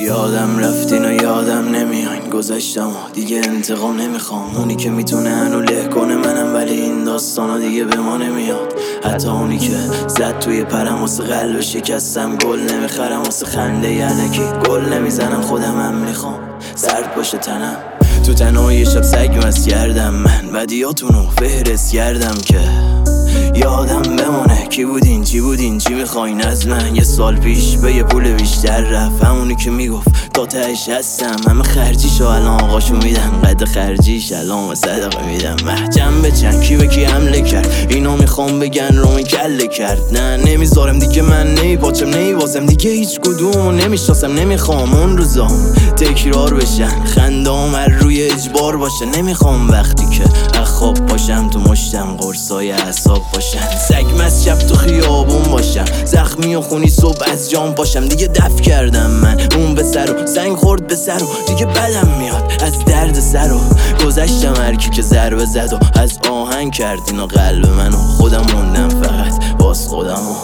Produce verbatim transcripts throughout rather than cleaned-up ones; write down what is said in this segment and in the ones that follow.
یادم رفتین و یادم نمیاین، گذشتم و دیگه انتقام نمیخوام. اونی که میتونه هنو له کنه منم، ولی این داستانا دیگه به ما نمیاد. حتی اونی که زد توی پرم واسه قلب شکستم، گل نمیخرم واسه خنده یلکی، گل نمیزنم خودم هم میخوام سرد باشه تنم. تو تنهای شب سگ مست کردم من، بدیاتونو فهرست کردم که یادم بمونه کی بودین چی بودین چی میخواین از من. یه سال پیش به یه پول بیشتر رفت، همونی که میگفت تا تهش هستم. همه خرجیشو الان آقاشو میدن، قد خرجیش الان صدقه میدم. محجم به چند کی به کی حمله کرد، اینا میخوام بگن رومی کله کرد. نه نمیذارم دیگه، من نمیپاچم نمیوازم دیگه، هیچ کدومو نمیشناسم. نمیخوام اون روزام تکرار بشن، خندام هر روی اجبار باشه. نمیخوام وقتی که خواب باشم تو مشتم قرصای اعصاب باشن. سگ مست شب تو خیابون باشم، زخمی و خونی صبح از جام باشم. دیگه دفع کردم من اون به سر و زنگ خورد به سر و دیگه بدم میاد از درد سر و گذشتم. هرکی که ضربه زد و از آهنگ کردین و قلب منو خودم موندم فقط باز خودمو.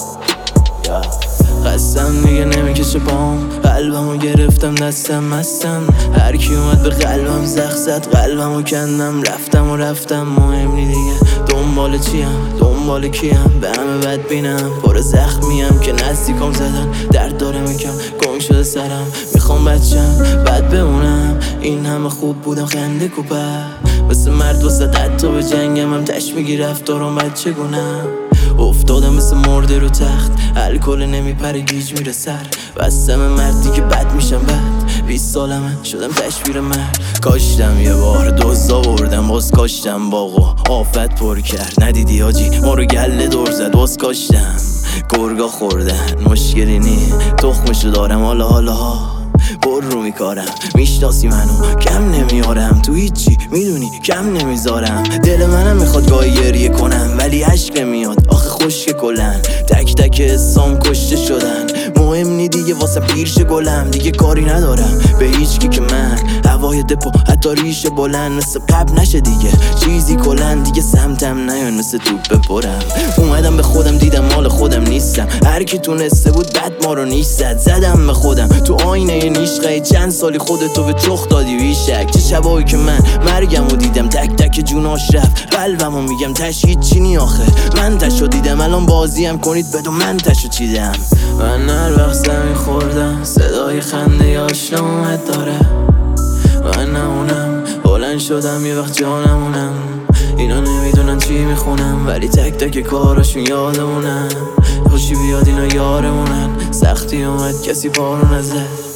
قسم دیگه نمیکشه پام، قلبمو گرفتم دستم مستم. هرکی اومد به قلبم زخ زد، قلبمو کندم رفتم و رفتم. مهم نی دیگه دنبال چیم دنبال کیم، به همه بد بینم پر زخمیم که نزدیکام زدن. درد داره میکم گم شده سرم، میخوام بچم بد بمونم. این همه خوب بودم خنده کوپه، مثل مرد وسط حتی به جنگم هم تش میگی رفتارم بچه گونم. افتادم مثل مرده رو تخت، الکل نمیپره گیج میره سر. بستم مردی که بد میشم بد، بیست سالمه شدم تشویر مرد. کاشتم یه بار دوزا بردم، باز کاشتم باغو آفت پر کرد. ندیدی آجی ما رو گله دور زد، باز کاشتم گرگا خوردن. مشکلی نی تخمشو دارم حالا حالا ها پر رو میکارم. میشناسی منو کم نمیارم، تو هیچی میدونی کم نمیذارم. دل منم میخواد گاهی گریه کنم، ولی عشق نمیاد آخه خشک کلن. تک تک حسام کشته شدن، مهم نی دیگه واسه پیرش گلم. دیگه کاری ندارم به هیچکی که من هوای دپو حتی ریش بلند مثل قبل نشه دیگه چیزی کلن. دیگه سمتم نیان مثل توپ بپرم. اومدم به خودم دیدم مال خودم نیستم، هر کی تونسته بود بد ما رو نیش زد. زدم به خودم تو آینه نیشقه، چند سالی خودتو به چخ دادی بیشک. چه شبایی که من مرگمو دیدم، تک تک جوناش رفت قلبمو میگم تش هیچی نی آخه. من تشو دیدم الان بازیم کنید بدون من تشو چیدم. من هر وقت زمین خوردم صدای خنده آشنا اومد داره. من نمونم بلند شدم یه وقت جانمونم. اینا نمیدونن چی میخونم، ولی تک تک کاراشون یادمونم. خوشی بیاد اینا یارمونن، سختی اومد کسی پارو نزد.